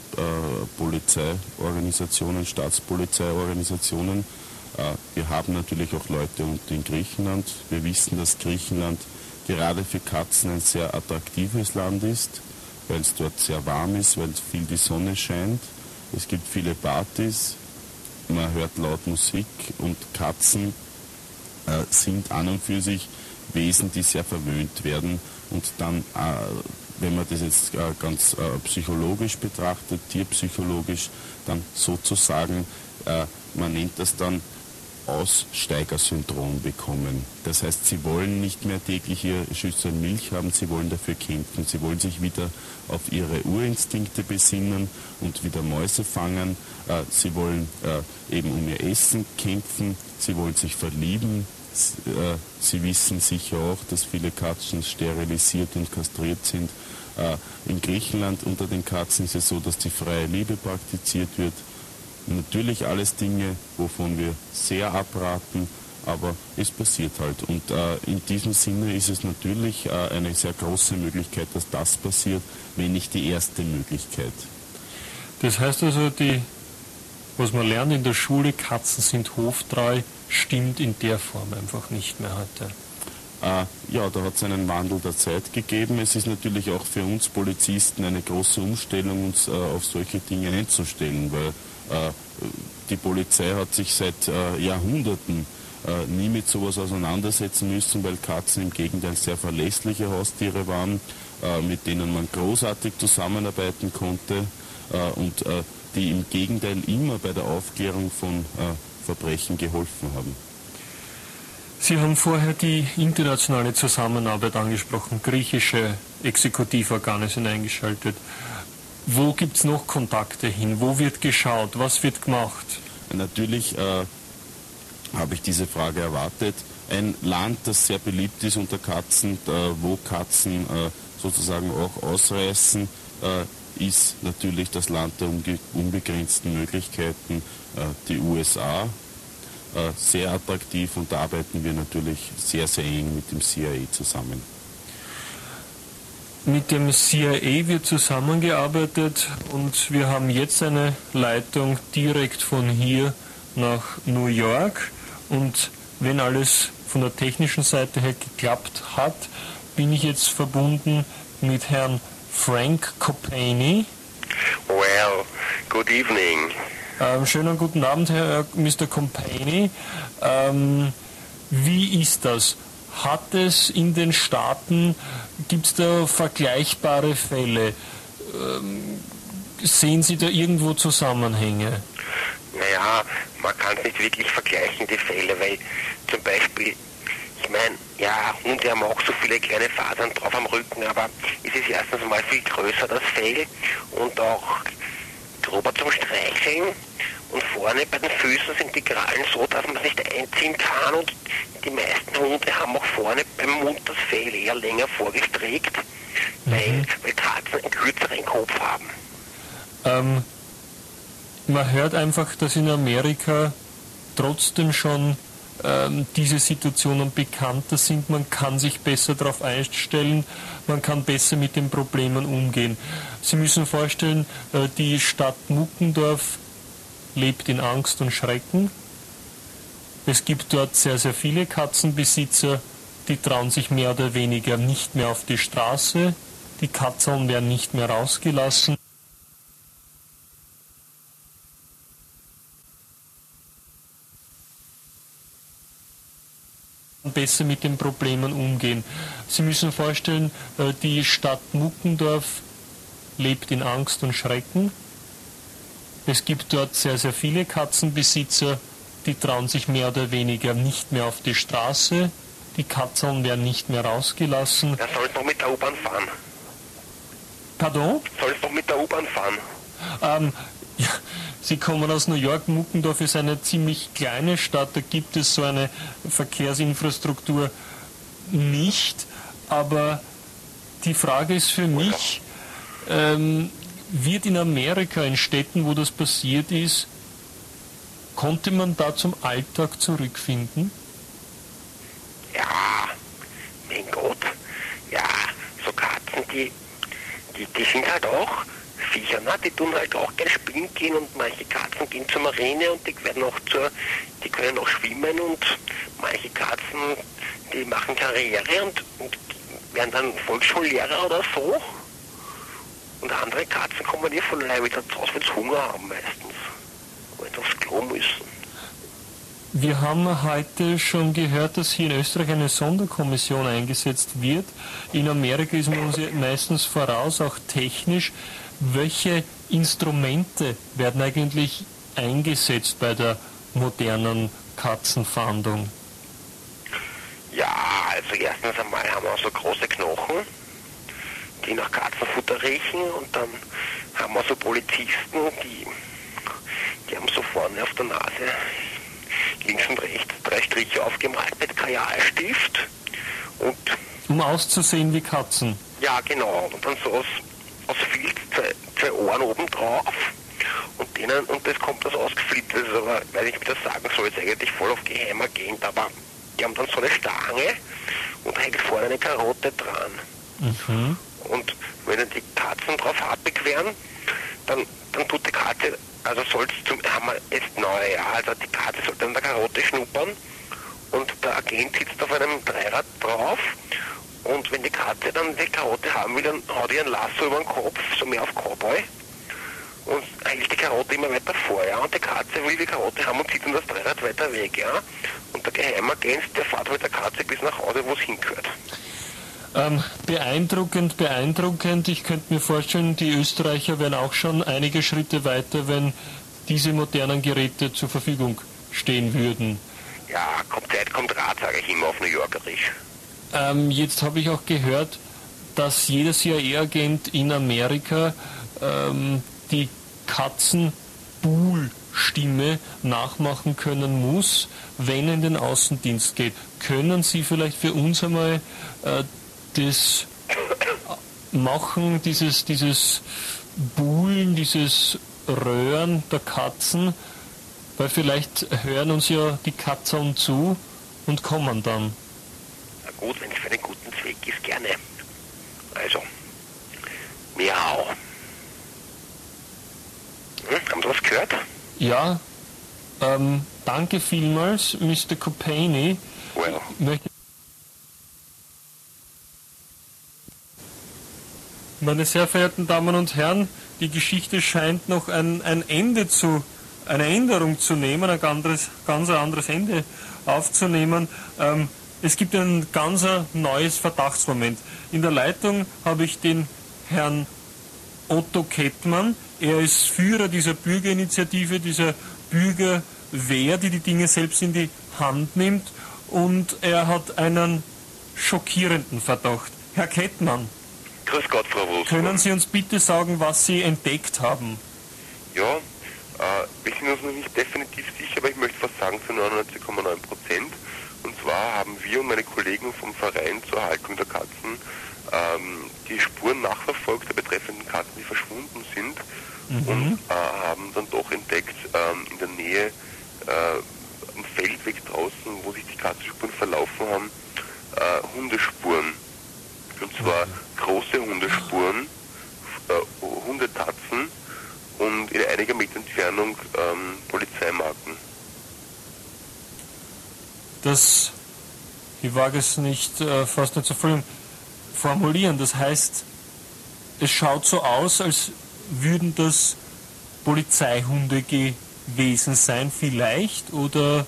Polizeiorganisationen, Staatspolizeiorganisationen. Wir haben natürlich auch Leute unten in Griechenland. Wir wissen, dass Griechenland gerade für Katzen ein sehr attraktives Land ist, weil es dort sehr warm ist, weil viel die Sonne scheint. Es gibt viele Partys, man hört laut Musik und Katzen sind an und für sich Wesen, die sehr verwöhnt werden und dann, wenn man das jetzt ganz psychologisch betrachtet, tierpsychologisch, dann sozusagen, man nennt das dann Aussteigersyndrom bekommen. Das heißt, sie wollen nicht mehr täglich ihr Schüssel Milch haben, sie wollen dafür kämpfen, sie wollen sich wieder auf ihre Urinstinkte besinnen und wieder Mäuse fangen, sie wollen eben um ihr Essen kämpfen, sie wollen sich verlieben, sie wissen sicher auch, dass viele Katzen sterilisiert und kastriert sind. In Griechenland unter den Katzen ist es so, dass die freie Liebe praktiziert wird. Natürlich alles Dinge, wovon wir sehr abraten, aber es passiert halt. Und in diesem Sinne ist es natürlich eine sehr große Möglichkeit, dass das passiert, wenn nicht die erste Möglichkeit. Das heißt also, was man lernt in der Schule, Katzen sind hoftreu, stimmt in der Form einfach nicht mehr heute. Ja, da hat es einen Wandel der Zeit gegeben. Es ist natürlich auch für uns Polizisten eine große Umstellung, uns auf solche Dinge einzustellen, weil die Polizei hat sich seit Jahrhunderten nie mit sowas auseinandersetzen müssen, weil Katzen im Gegenteil sehr verlässliche Haustiere waren, mit denen man großartig zusammenarbeiten konnte und die im Gegenteil immer bei der Aufklärung von Verbrechen geholfen haben. Sie haben vorher die internationale Zusammenarbeit angesprochen, griechische Exekutivorgane sind eingeschaltet. Wo gibt es noch Kontakte hin? Wo wird geschaut? Was wird gemacht? Natürlich habe ich diese Frage erwartet. Ein Land, das sehr beliebt ist unter Katzen, wo Katzen sozusagen auch ausreißen, ist natürlich das Land der unbegrenzten Möglichkeiten, die USA. Sehr attraktiv und da arbeiten wir natürlich sehr, sehr eng mit dem CIA zusammen. Mit dem CIA wird zusammengearbeitet und wir haben jetzt eine Leitung direkt von hier nach New York und wenn alles von der technischen Seite her geklappt hat, bin ich jetzt verbunden mit Herrn Frank Copani. Well, good evening. Schönen guten Abend, Herr Mr. Copani. Wie ist das? Hat es in den Staaten, gibt es da vergleichbare Fälle? Sehen Sie da irgendwo Zusammenhänge? Naja, man kann es nicht wirklich vergleichen, die Fälle, weil zum Beispiel, ich meine, ja, Hunde haben auch so viele kleine Fasern drauf am Rücken, aber es ist erstens mal viel größer, das Fell, und auch grober zum Streicheln. Und vorne bei den Füßen sind die Krallen so, dass man es nicht einziehen kann, und die meisten Hunde haben auch vorne beim Mund das Fell eher länger vorgestreckt, weil Katzen einen kürzeren Kopf haben. Man hört einfach, dass in Amerika trotzdem schon diese Situationen bekannter sind. Man kann sich besser darauf einstellen, man kann besser mit den Problemen umgehen. Sie müssen vorstellen, die Stadt Muckendorf lebt in Angst und Schrecken. Es gibt dort sehr, sehr viele Katzenbesitzer, die trauen sich mehr oder weniger nicht mehr auf die Straße. Die Katzen werden nicht mehr rausgelassen. Besser mit den Problemen umgehen. Sie müssen vorstellen, die Stadt Muckendorf lebt in Angst und Schrecken. Es gibt dort sehr, sehr viele Katzenbesitzer, die trauen sich mehr oder weniger nicht mehr auf die Straße. Die Katzen werden nicht mehr rausgelassen. Er soll noch mit der U-Bahn fahren. Pardon? Soll noch mit der U-Bahn fahren? Ja, Sie kommen aus New York. Muckendorf ist eine ziemlich kleine Stadt. Da gibt es so eine Verkehrsinfrastruktur nicht. Aber die Frage ist für mich, wird in Amerika, in Städten, wo das passiert ist, konnte man da zum Alltag zurückfinden? Ja, mein Gott. Ja, so Katzen, die sind halt auch Viecher, ne? Die tun halt auch gern spielen gehen, und manche Katzen gehen zur Marine und die können auch schwimmen, und manche Katzen, die machen Karriere und werden dann Volksschullehrer oder so. Und andere Katzen kommen hier von allein wieder raus, wenn sie Hunger haben meistens. Wenn sie aufs Klo müssen. Wir haben heute schon gehört, dass hier in Österreich eine Sonderkommission eingesetzt wird. In Amerika ist man uns meistens voraus, auch technisch. Welche Instrumente werden eigentlich eingesetzt bei der modernen Katzenfahndung? Ja, also erstens einmal haben wir so große Knochen, die nach Katzenfutter riechen, und dann haben wir so Polizisten, die haben so vorne auf der Nase links und rechts 3 Striche aufgemalt mit Kajalstift, und um auszusehen wie Katzen? Ja, genau, und dann so aus Filz zwei Ohren oben drauf, und das kommt aus ausgeflipptes, aber weiß nicht, wie das sagen soll, jetzt eigentlich voll auf geheimer Gegend, aber die haben dann so eine Stange und hängt vorne eine Karotte dran. Mhm. Und wenn dann die Katzen drauf happig werden, dann tut die Katze, also haben wir jetzt neu, ja, also die Katze sollte an der Karotte schnuppern, und der Agent sitzt auf einem Dreirad drauf, und wenn die Katze dann die Karotte haben will, dann haut ihr ein Lasso über den Kopf, so mehr auf Cowboy, und eigentlich die Karotte immer weiter vor, ja, und die Katze will die Karotte haben und zieht dann das Dreirad weiter weg, ja, Und der Geheimagent, der fährt mit der Katze bis nach Hause, wo es hingehört. Beeindruckend, beeindruckend. Ich könnte mir vorstellen, die Österreicher wären auch schon einige Schritte weiter, wenn diese modernen Geräte zur Verfügung stehen würden. Ja, kommt Zeit, kommt Rat, sage ich immer auf New Yorkerisch. Jetzt habe ich auch gehört, dass jeder CIA-Agent in Amerika die Katzenbuhl-Stimme nachmachen können muss, wenn er in den Außendienst geht. Können Sie vielleicht für uns einmal das machen, dieses Buhlen, dieses Röhren der Katzen, weil vielleicht hören uns ja die Katzen zu und kommen dann. Na gut, wenn es für einen guten Zweck ist, gerne. Also, miau. Haben Sie was gehört? Ja, danke vielmals, Mr. Kopeni. Well. Meine sehr verehrten Damen und Herren, die Geschichte scheint noch eine Änderung zu nehmen, ein ganz anderes Ende aufzunehmen. Es gibt ein ganz neues Verdachtsmoment. In der Leitung habe ich den Herrn Otto Kettmann. Er ist Führer dieser Bürgerinitiative, dieser Bürgerwehr, die die Dinge selbst in die Hand nimmt. Und er hat einen schockierenden Verdacht. Herr Kettmann, Grüß Gott, Frau Wurst. können Sie uns bitte sagen, was Sie entdeckt haben? Ja, wir sind uns noch nicht definitiv sicher, aber ich möchte fast sagen zu 99,9%. Und zwar haben wir und meine Kollegen vom Verein zur Erhaltung der Katzen die Spuren nachverfolgt der betreffenden Katzen, die verschwunden sind, und haben dann doch entdeckt, in der Nähe am Feldweg draußen, wo sich die Katzenspuren verlaufen haben, Hundespuren. Und zwar große Hundespuren, Hundetatzen und in einiger Meter Entfernung Polizeimarken. Das, ich wage es nicht, fast nicht zu formulieren. Das heißt, es schaut so aus, als würden das Polizeihunde gewesen sein, vielleicht, oder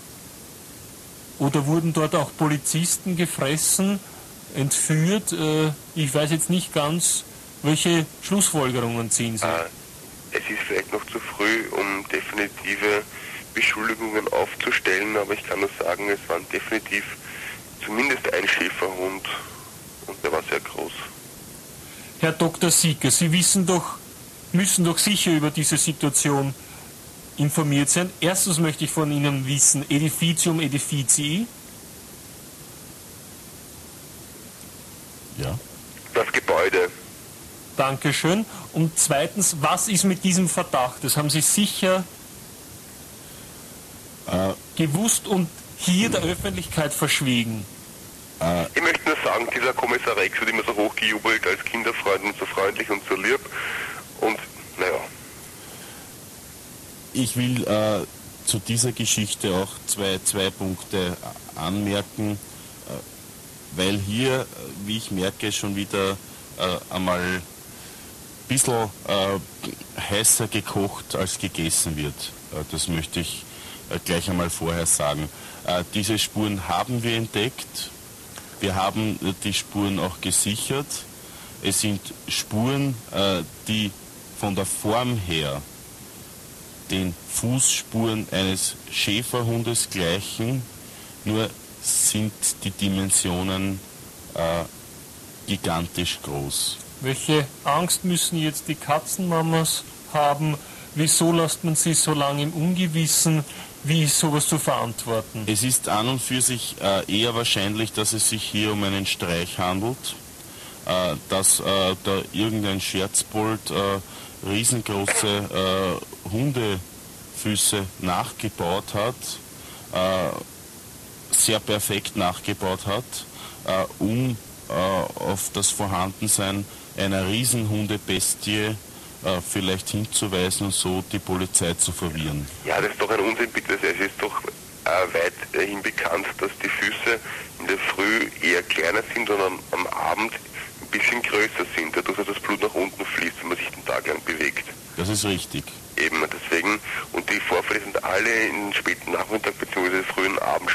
wurden dort auch Polizisten gefressen, entführt. Ich weiß jetzt nicht ganz, welche Schlussfolgerungen ziehen Sie. Es ist vielleicht noch zu früh, um definitive Beschuldigungen aufzustellen, aber ich kann nur sagen, es waren definitiv zumindest ein Schäferhund und der war sehr groß. Herr Dr. Sieger, Sie müssen doch sicher über diese Situation informiert sein. Erstens möchte ich von Ihnen wissen, Edificium Edificii? Ja. Das Gebäude. Dankeschön. Und zweitens, was ist mit diesem Verdacht? Das haben Sie sicher gewusst und hier der Öffentlichkeit verschwiegen. Ich möchte nur sagen, dieser Kommissar Rex wird immer so hochgejubelt als Kinderfreund und so freundlich und so lieb. Und, naja. Ich will zu dieser Geschichte auch zwei Punkte anmerken, weil hier, wie ich merke, schon wieder einmal ein bisschen heißer gekocht als gegessen wird. Das möchte ich gleich einmal vorher sagen. Diese Spuren haben wir entdeckt. Wir haben die Spuren auch gesichert. Es sind Spuren, die von der Form her den Fußspuren eines Schäferhundes gleichen, nur sind die Dimensionen gigantisch groß. Welche Angst müssen jetzt die Katzenmamas haben? Wieso lässt man sie so lange im Ungewissen? Wie ist sowas zu verantworten? Es ist an und für sich eher wahrscheinlich, dass es sich hier um einen Streich handelt, dass da irgendein Scherzbold riesengroße Hundefüße nachgebaut hat, sehr perfekt nachgebaut hat, um auf das Vorhandensein einer Riesenhundebestie vielleicht hinzuweisen und so die Polizei zu verwirren. Ja, das ist doch ein Unsinn, bitte. Es ist doch weithin bekannt, dass die Füße in der Früh eher kleiner sind und am Abend ein bisschen größer sind, dadurch, dass das Blut nach unten fließt, wenn man sich den Tag lang bewegt. Das ist richtig. Eben, deswegen, und die Vorfälle sind alle in den späten Nachmittag bzw. frühen Abendstunden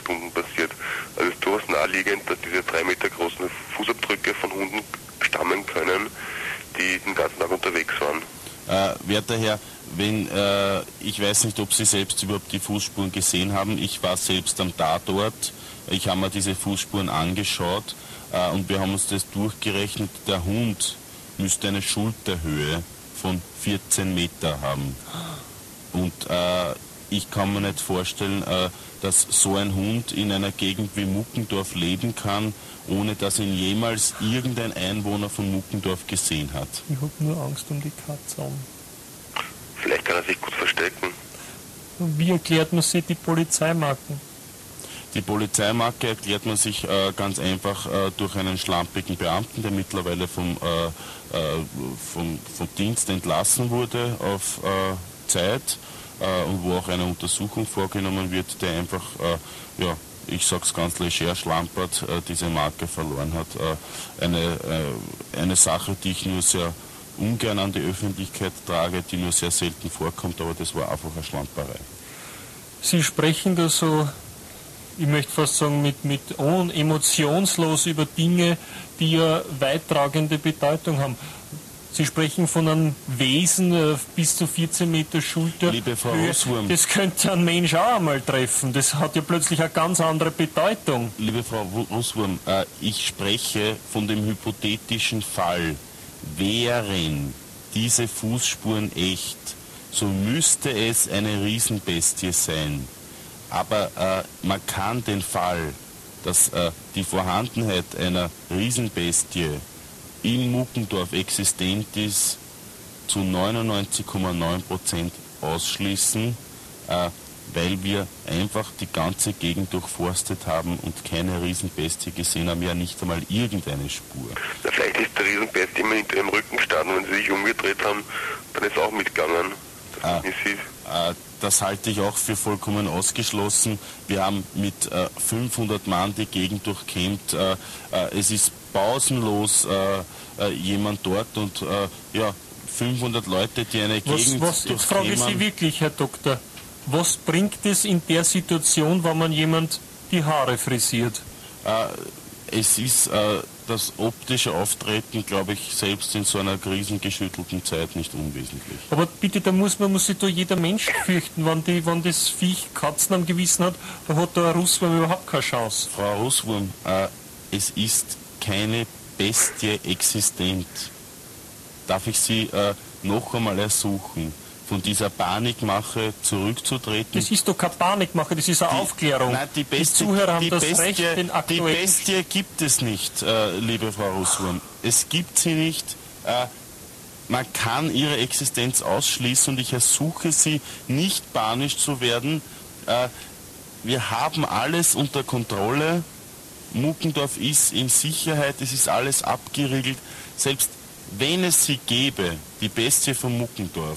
Stunden passiert. Also es ist durchaus naheliegend, dass diese 3 Meter großen Fußabdrücke von Hunden stammen können, die den ganzen Tag unterwegs waren. Werter Herr, ich weiß nicht, ob Sie selbst überhaupt die Fußspuren gesehen haben. Ich war selbst am Tatort. Ich habe mir diese Fußspuren angeschaut und wir haben uns das durchgerechnet. Der Hund müsste eine Schulterhöhe von 14 Meter haben. Und ich kann mir nicht vorstellen, dass so ein Hund in einer Gegend wie Muckendorf leben kann, ohne dass ihn jemals irgendein Einwohner von Muckendorf gesehen hat. Ich habe nur Angst um die Katze. Vielleicht kann er sich gut verstecken. Wie erklärt man sich die Polizeimarken? Die Polizeimarke erklärt man sich ganz einfach durch einen schlampigen Beamten, der mittlerweile vom Dienst entlassen wurde auf Zeit und wo auch eine Untersuchung vorgenommen wird, der einfach, ich sag's ganz leger, schlampert, diese Marke verloren hat. Eine Sache, die ich nur sehr ungern an die Öffentlichkeit trage, die nur sehr selten vorkommt, aber das war einfach eine Schlamperei. Sie sprechen da so, ich möchte fast sagen, mit emotionslos über Dinge, die ja weittragende Bedeutung haben. Sie sprechen von einem Wesen bis zu 14 Meter Schulter. Liebe Frau Russwurm. Das könnte ein Mensch auch einmal treffen. Das hat ja plötzlich eine ganz andere Bedeutung. Liebe Frau Russwurm, ich spreche von dem hypothetischen Fall. Wären diese Fußspuren echt, so müsste es eine Riesenbestie sein. Aber man kann den Fall, dass die Vorhandenheit einer Riesenbestie in Muckendorf existent ist, zu 99,9% ausschließen, weil wir einfach die ganze Gegend durchforstet haben und keine Riesenbestie gesehen haben, ja nicht einmal irgendeine Spur. Na, vielleicht ist der Riesenbestie immer hinter dem Rücken gestanden, wenn sie sich umgedreht haben, dann ist auch mitgegangen. Das nicht sieht. Das halte ich auch für vollkommen ausgeschlossen. Wir haben mit 500 Mann die Gegend durchkämmt. Es ist pausenlos jemand dort und 500 Leute, die eine Gegend durchkämmen. Jetzt frage ich Sie wirklich, Herr Doktor, was bringt es in der Situation, wenn man jemand die Haare frisiert? Es ist das optische Auftreten, glaube ich, selbst in so einer krisengeschüttelten Zeit nicht unwesentlich. Aber bitte, da muss sich da jeder Mensch fürchten, wenn das Viech Katzen am Gewissen hat, da hat da ein Russwurm überhaupt keine Chance. Frau Russwurm, es ist keine Bestie existent. Darf ich Sie noch einmal ersuchen, von dieser Panikmache zurückzutreten? Das ist doch keine Panikmache, das ist eine Aufklärung. Nein, die Zuhörer haben das Recht, den aktuellen... Die Bestie gibt es nicht, liebe Frau Russwurm. Es gibt sie nicht. Man kann ihre Existenz ausschließen und ich ersuche Sie, nicht panisch zu werden. Wir haben alles unter Kontrolle. Muckendorf ist in Sicherheit, es ist alles abgeriegelt. Selbst wenn es sie gäbe, die Bestie von Muckendorf,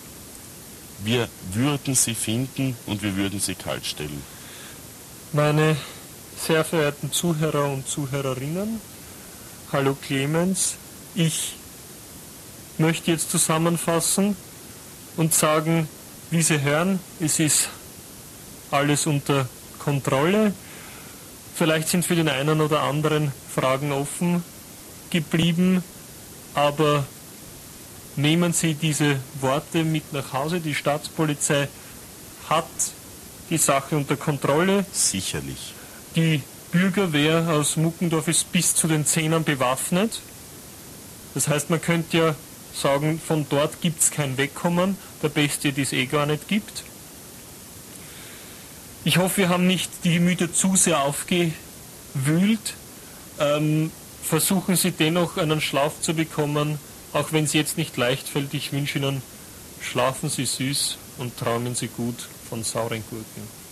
wir würden sie finden und wir würden sie kaltstellen. Meine sehr verehrten Zuhörer und Zuhörerinnen, hallo Clemens, ich möchte jetzt zusammenfassen und sagen, wie Sie hören, es ist alles unter Kontrolle. Vielleicht sind für den einen oder anderen Fragen offen geblieben, aber nehmen Sie diese Worte mit nach Hause. Die Staatspolizei hat die Sache unter Kontrolle. Sicherlich. Die Bürgerwehr aus Muckendorf ist bis zu den Zähnen bewaffnet. Das heißt, man könnte ja sagen, von dort gibt es kein Wegkommen, der Bestie, die es eh gar nicht gibt. Ich hoffe, wir haben nicht die Gemüter zu sehr aufgewühlt. Versuchen Sie dennoch einen Schlaf zu bekommen, auch wenn es jetzt nicht leicht fällt. Ich wünsche Ihnen, schlafen Sie süß und träumen Sie gut von sauren Gurken.